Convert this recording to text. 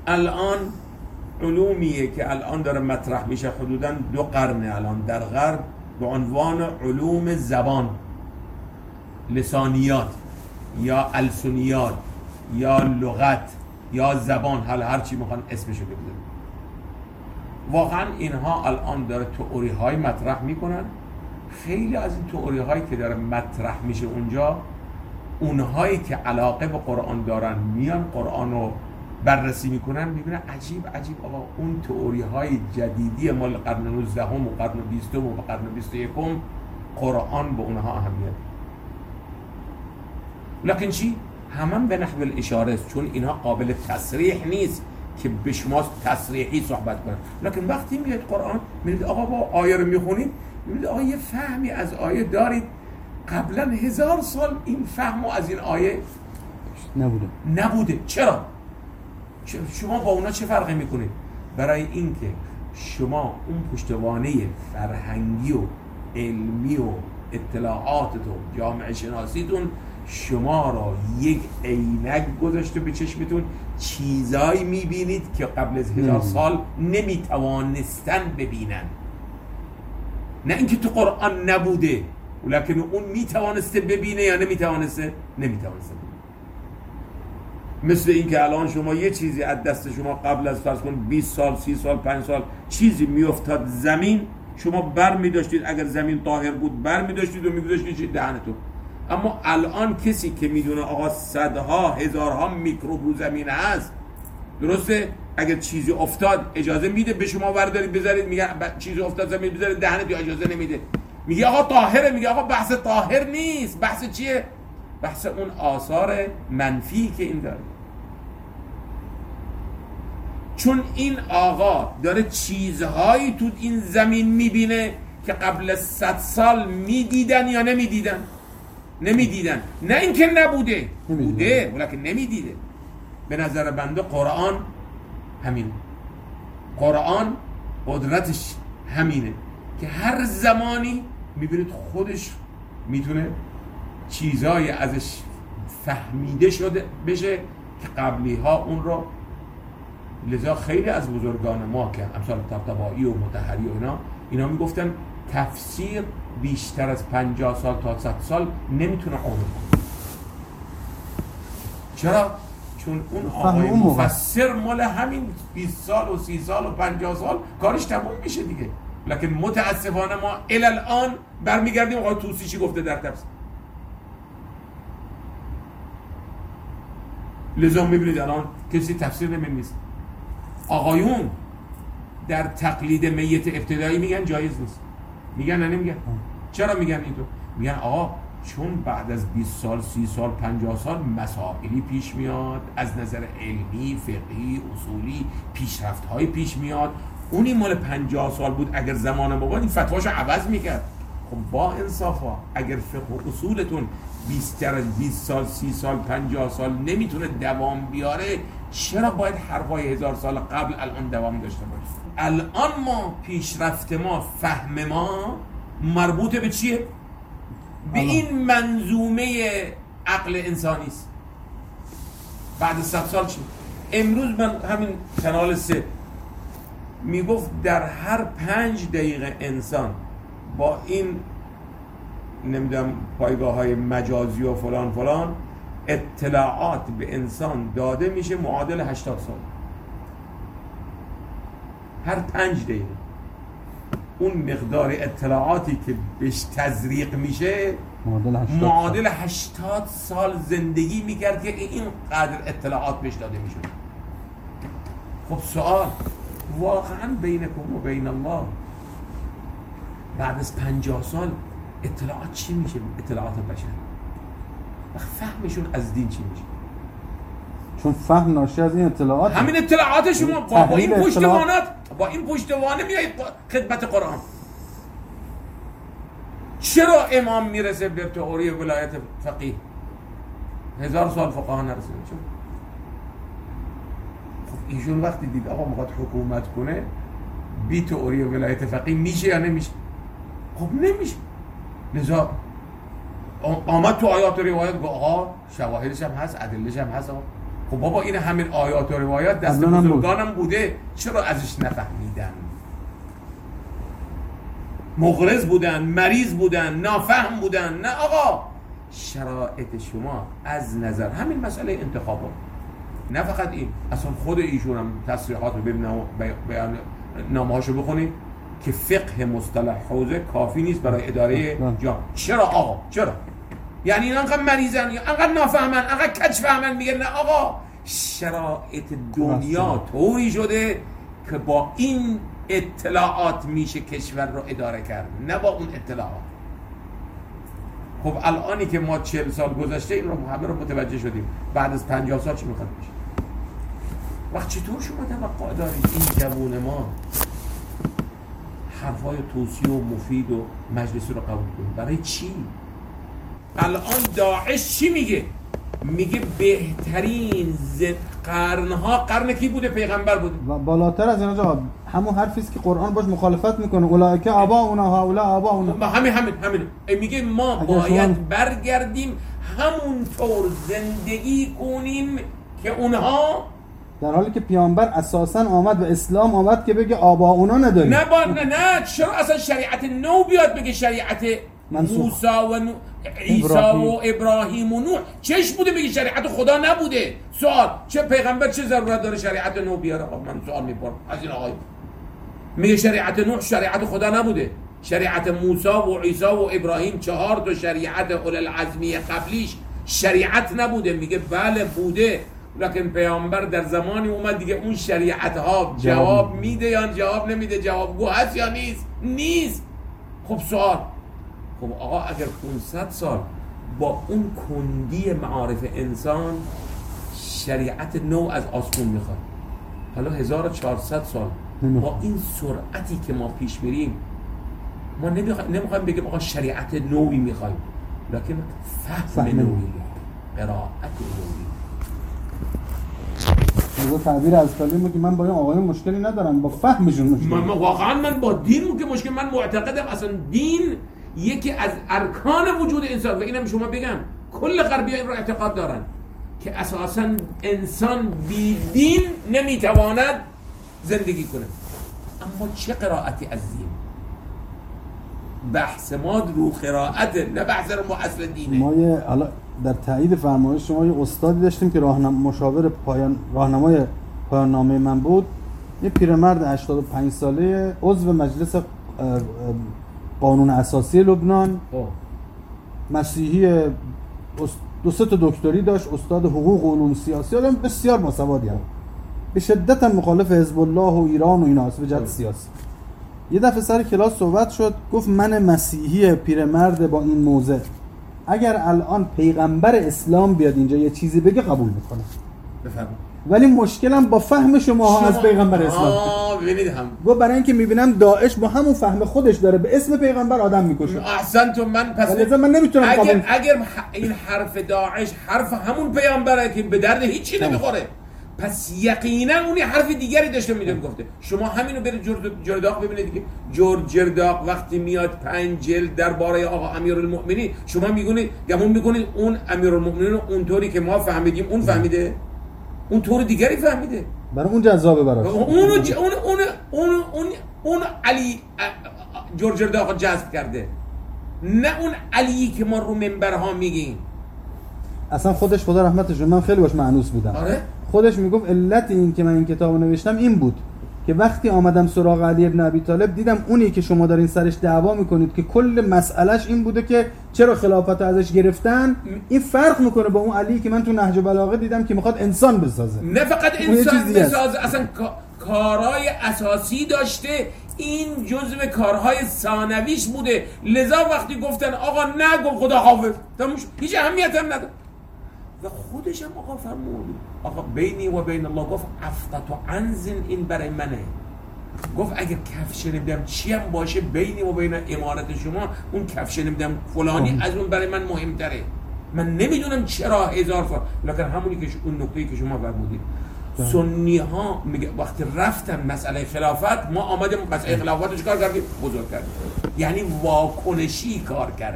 الان علومیه که الان داره مطرح میشه، حدوداً 2 قرن الان در غرب به عنوان علوم زبان، لسانیات یا السنیات یا لغت یا زبان، هر چی میخوان اسمشو بگذارن. واقعا اینها الان داره تئوری های مطرح میکنن. خیلی از این تئوری هایی که داره مطرح میشه اونجا، اونهایی که علاقه به قرآن دارن میان قرآن رو بررسی میکنن، میبینن عجیب آقا اون تئوری های جدیدی مال قرن 19 و قرن 20 و قرن 21 قرآن به اونها اهمیت. لکن چی؟ همون به نحو الاشاره است، چون اینها قابل تصریح نیست که به شما تصریحی صحبت کنن. لکن وقتی میاد قرآن میبینید آقا با آیه رو میخونید، میبینید آقا یه فهمی از آیه دارید قبلا 1000 سال این فهم از این آیه نبوده. چرا؟ شما با اونا چه فرقی میکنید؟ برای اینکه شما اون پشتوانه فرهنگی و علمی و اطلاعاتت و جامعه شناسیتون شما را یک عینک گذاشته به چشمتون، چیزایی میبینید که قبل از 1000 سال نمیتوانستن ببینن. نه اینکه تو قرآن نبوده، ولیکن اون میتوانسته ببینه یا نمیتوانسته ببینه. مثل اینکه الان شما یه چیزی از دست شما قبل از فرض کن 20 سال 30 سال 5 سال چیزی میافتاد زمین، شما بر میداشتید، اگر زمین طاهر بود بر میداشتید و میگذاشتید دهنتون. اما الان کسی که میدونه آقا صدها هزارها میکروب رو زمین هست، درسته؟ اگر چیزی افتاد اجازه میده به شما وردارید بذارید، میگه چیزی افتاد زمین بذارید دهنت، یا اجازه نمیده؟ میگه آقا طاهره، میگه آقا بحث طاهر نیست، بحث چیه؟ بحث اون آثار منفی که این داره. چون این آقا داره چیزهایی تو این زمین میبینه که قبل 100 سال میدیدن یا نمیدیدن؟ نه اینکه نبوده، بوده ولیکن نمیدیده. به نظر بنده قرآن همینه. قرآن قدرتش همینه که هر زمانی میبینید خودش میتونه چیزایی ازش فهمیده شده بشه که قبلی ها اون رو. لذا خیلی از بزرگان ما که امثال طباطبایی و مطهری و اینا میگفتن تفسیر بیشتر از 50 سال تا 100 سال نمیتونه عمر کنه. چرا؟ چون اون آقای مفسر مال همین 20 سال و 30 سال و 50 سال کارش تموم میشه دیگه. لکن متاسفانه ما الان برمیگردیم آقای طوسی چی گفته در تفسیر. لذا میبینید الان کسی تفسیر نمی‌نویسه. آقایون در تقلید میت ابتدایی میگن جایز نیست. میگن نه نمیگن. چرا میگن اینطور؟ میگن آقا چون بعد از 20 سال 30 سال 50 سال مسائلی پیش میاد، از نظر علمی فقهی اصولی پیشرفت‌های پیش میاد. اونی مال 50 سال بود، اگر زمان ما بود این فتواشو عوض میکرد. خب با انصافا اگر فقه و اصولتون 20 سال 30 سال 50 سال نمیتونه دوام بیاره، چرا باید حرفای 1000 سال قبل الان دوام داشته باشه؟ الان ما پیشرفت ما، فهم ما مربوط به چیه؟ به این منظومه عقل انسانی است. بعد 100 سال چی؟ امروز من همین کانال 3 میگفت در هر 5 دقیقه انسان با این نمیدونم پایگاه های مجازی و فلان اطلاعات به انسان داده میشه معادل 80 سال. هر 5 دقیقه اون مقدار اطلاعاتی که بهش تزریق میشه معادل 80 سال زندگی میکرد که اینقدر اطلاعات بهش داده میشه. خب سوال واقعا بینکم و بین الله بعد از 50 سال اطلاعات چی میشه؟ اطلاعات بشر و فهمشون از دین چی میشه؟ چون فهم ناشی از این اطلاعات، همین اطلاعات شما با این پشتوانات، با این پشتوانه میایید خدمت قرآن. چرا امام میرسه به تئوری ولایت فقیه 1000 سال فقها نرسیده؟ چرا؟ خب ایشون وقتی دید آقا میخواد حکومت کنه بی تئوری ولایت فقیه میشه یا نمیشه؟ خب نمیشه. لذا آمد تو آیات و روایات گفت آقا شواهدش هم هست، ادلهش هم هست. خب بابا این همین آیات و روایات دست بزرگانم بوده، چرا ازش نفهمیدن؟ مغرض بودن، مریض بودن، نافهم بودن. نه آقا، شرایط شما از نظر همین مسئله انتخابات، نه فقط این، اصلا خود ایشون هم تصریحات رو بیان نامه‌هاشو بخونید که فقه مصطلح حوزه کافی نیست برای اداره جامعه. چرا آقا؟ چرا؟ یعنی این انقدر مریضن یا انقدر نافهمن، انقدر کج فهمن؟ میگه نه آقا، شرایط دنیا طوری شده که با این اطلاعات میشه کشور رو اداره کرد، نه با اون اطلاعات. خب الانی که ما 40 سال گذشته این رو همه رو متوجه شدیم، بعد از 50 سال چی میخواد بشه؟ وقت چطور شما توقع دارید این جوون ما حرفای توصیه و مفید و مجلسی رو قبول کنید؟ برای چی؟ الان داعش چی میگه؟ میگه بهترین قرنها قرن کی بوده؟ پیغمبر بوده. و بالاتر از اینا جواب همون حرفی است که قرآن باش مخالفت میکنه، اولئک آباؤنا هؤلاء آباؤنا. همین میگه ما باید برگردیم همونطور زندگی کنیم که اونها، در حالی که پیامبر اساسا آمد و اسلام آمد که بگه آباؤنا نداریم. نه چرا اصلا شریعت نو بیاد بگه شریعت موسی و عیسی و ابراهیم و نوح؟ چش بوده بگه شریعت خدا نبوده؟ سوال، چه پیغمبر چه ضرورت داره شریعت نو بیاره؟ من سوال میپرسم از این آقای. میگه شریعت نوح شریعت خدا نبوده، شریعت موسی و عیسی و ابراهیم 4 تا شریعت اولوالعزمی قبلیش شریعت نبوده. میگه بله بوده، لکن پیامبر در زمانی اومد دیگه اون شریعت ها جواب میده یا جواب نمیده، جوابگو هست یا نیست. خب سوال، خب آقا اگر 500 سال با اون کندی معارف انسان شریعت نو از آسمون میخواد، حالا 1400 سال با این سرعتی که ما پیش میریم، ما نمیخوایم بگیم آقا شریعت نوی میخوایم، لکن فهم نوی، قرائت نوی. از تعبیر از کلمه که من با این آقایون مشکلی ندارم، با فهمشون مشکل. من با دین که مشکل، من معتقدم اصلا دین یکی از ارکان وجود انسان، و اینم شما بگم کل غربی این رو اعتقاد دارن که اساسا انسان بی دین نمیتواند زندگی کنه. اما چه قرائتی از دین؟ بحث ما رو قرائته، نه بحث رو اصل دینه. ما حالا در تایید فرمایش شما یه استادی داشتیم که مشاور راهنمای پایان نامه من بود، یه پیرمرد 85 ساله، عضو مجلس قانون اساسی لبنان، مسیحی، 2-3 تا دکتری داشت، استاد حقوق و علوم سیاسی، آدم بسیار باسوادی، به شدت مخالف حزب الله و ایران و ایناست به جهت سیاسی. یه دفعه سر کلاس صحبت شد، گفت من مسیحی پیرمرد با این موضع، اگر الان پیغمبر اسلام بیاد اینجا یه چیزی بگه قبول میکنم، بفرمایید، ولی مشکلم با فهم شما از پیغمبر اسلام. ببینید هم گفت برای اینکه میبینم داعش با همون فهم خودش داره به اسم پیغمبر آدم میکشه. احسنتم. من پس من نمیتونم اگر این حرف داعش حرف همون پیغمبره که به درد هیچی نمیخوره، پس یقینا اون حرف دیگری داشته میگفته. شما همینو برید جرداق ببینید که جرداق وقتی میاد 5 جلد درباره آقا امیرالمؤمنین، شما گمون میکنید اون امیرالمؤمنین اونطوری که ما فهمیدیم اون فهمیده؟ اون طور دیگری فهمیده. برای اون جذابه براش. اون علی جرداق جذب کرده، نه اون علی که ما رو منبرها میگیم. اصلا خودش خدا رحمتش، من خیلی باش مانوس بودم. آره؟ خودش میگفت علت این که من این کتابو نوشتم این بود که وقتی آمدم سراغ علی ابن ابی طالب دیدم اونی که شما دارین سرش دعوا میکنید که کل مسئلهش این بوده که چرا خلافت ازش گرفتن، این فرق میکنه با اون علی که من تو نهج بلاغه دیدم که میخواد انسان بسازه. نه فقط انسان بسازه، اصلا کارهای اساسی داشته، این جزء کارهای ثانویش بوده. لذا وقتی گفتن آقا نگو خدا حافظ، هیچ اهمیت هم نداره. و خودش هم آقا فرمود، آقا بینی و بین الله، گفت افتت و عنزن، این برای منه. گفت اگر کفش نمیدم چی هم باشه بینی و بین امارت شما، اون کفش نمیدم فلانی از اون برای من مهمتره. من نمیدونم چرا 1000 فرق، لکن همونی که اون نکته‌ای که شما فرمودید، سنی ها میگه وقتی رفتن مسئله خلافت، ما آمدیم مسئله خلافت چیکار کردیم؟ بزرگ کردیم، یعنی واکنشی کار کردیم.